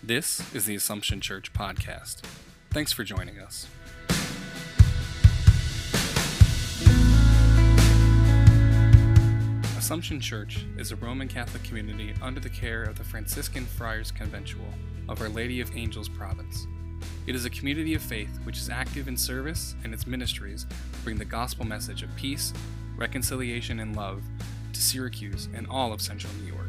This is the Assumption Church podcast. Thanks for joining us. Assumption Church is a Roman Catholic community under the care of the Franciscan Friars Conventual of Our Lady of Angels Province. It is a community of faith which is active in service, and its ministries bring the gospel message of peace, reconciliation, and love to Syracuse and all of central New York.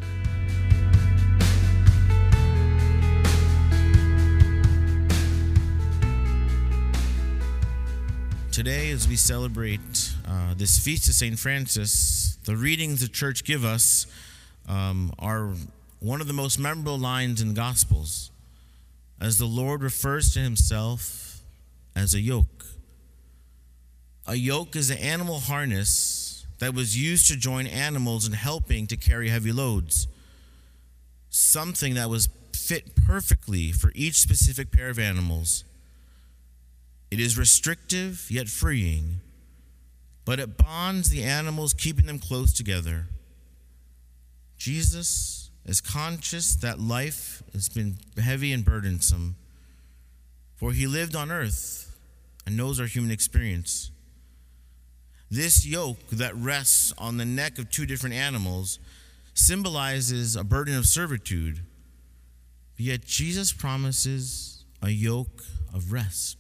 Today, as we celebrate this feast of St. Francis, the readings the church give us are one of the most memorable lines in the Gospels, as the Lord refers to himself as a yoke. A yoke is an animal harness that was used to join animals in helping to carry heavy loads, something that was fit perfectly for each specific pair of animals. It is restrictive yet freeing, but it bonds the animals, keeping them close together. Jesus is conscious that life has been heavy and burdensome, for he lived on earth and knows our human experience. This yoke that rests on the neck of two different animals symbolizes a burden of servitude, yet Jesus promises a yoke of rest.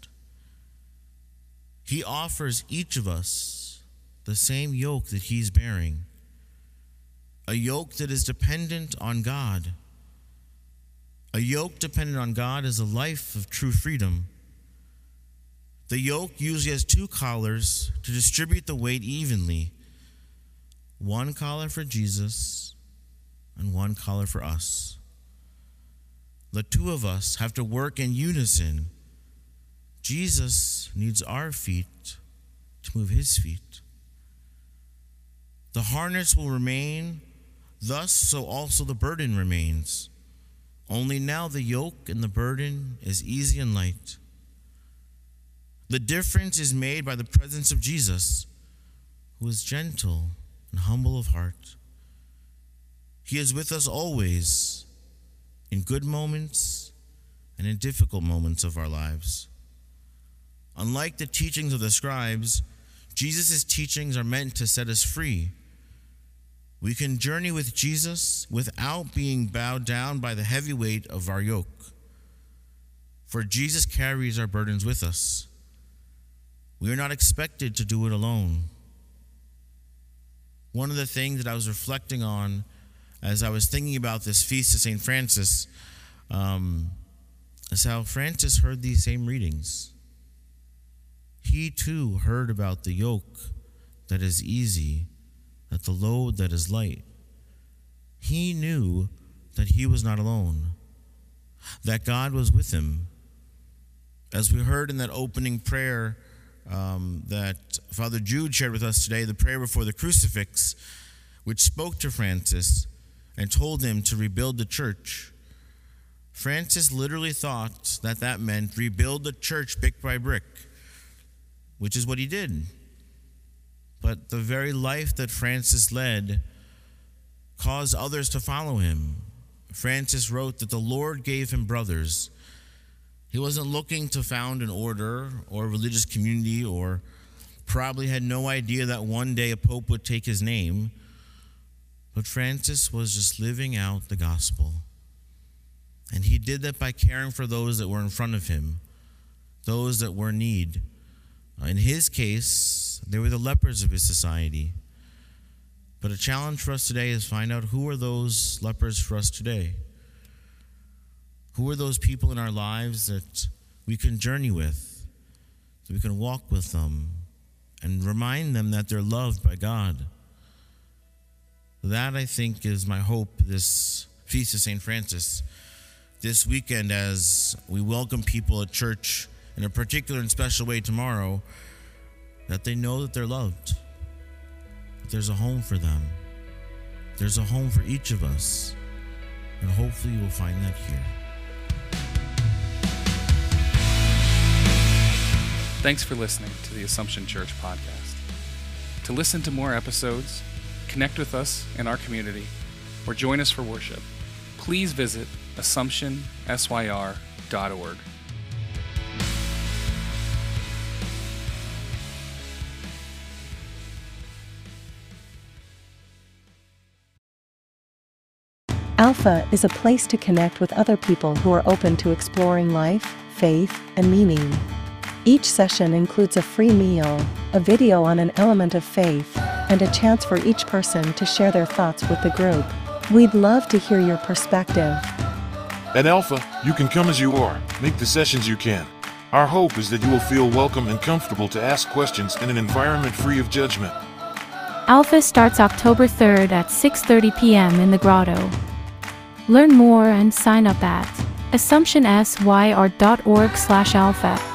He offers each of us the same yoke that he's bearing, a yoke that is dependent on God. A yoke dependent on God is a life of true freedom. The yoke usually has two collars to distribute the weight evenly, one collar for Jesus and one collar for us. The two of us have to work in unison. Jesus needs our feet to move his feet. The harness will remain, thus so also the burden remains. Only now the yoke and the burden is easy and light. The difference is made by the presence of Jesus, who is gentle and humble of heart. He is with us always, in good moments and in difficult moments of our lives. Unlike the teachings of the scribes, Jesus' teachings are meant to set us free. We can journey with Jesus without being bowed down by the heavy weight of our yoke, for Jesus carries our burdens with us. We are not expected to do it alone. One of the things that I was reflecting on as I was thinking about this feast of St. Francis is how Francis heard these same readings. He too heard about the yoke that is easy, that the load that is light. He knew that he was not alone, that God was with him. As we heard in that opening prayer that Father Jude shared with us today, the prayer before the crucifix, which spoke to Francis and told him to rebuild the church. Francis literally thought that that meant rebuild the church brick by brick, which is what he did. But the very life that Francis led caused others to follow him. Francis wrote that the Lord gave him brothers. He wasn't looking to found an order or a religious community, or probably had no idea that one day a pope would take his name. But Francis was just living out the gospel. And he did that by caring for those that were in front of him, those that were in need. In his case, they were the lepers of his society. But a challenge for us today is find out who are those lepers for us today. Who are those people in our lives that we can journey with, that we can walk with them, and remind them that they're loved by God. That, I think, is my hope this Feast of St. Francis. This weekend, as we welcome people at church in a particular and special way tomorrow, that they know that they're loved, that there's a home for them. There's a home for each of us, and hopefully you will find that here. Thanks for listening to the Assumption Church podcast. To listen to more episodes, connect with us in our community, or join us for worship, please visit AssumptionSYR.org. Alpha is a place to connect with other people who are open to exploring life, faith, and meaning. Each session includes a free meal, a video on an element of faith, and a chance for each person to share their thoughts with the group. We'd love to hear your perspective. At Alpha, you can come as you are, make the sessions you can. Our hope is that you will feel welcome and comfortable to ask questions in an environment free of judgment. Alpha starts October 3rd at 6:30 p.m. in the Grotto. Learn more and sign up at AssumptionSYR.org/alpha.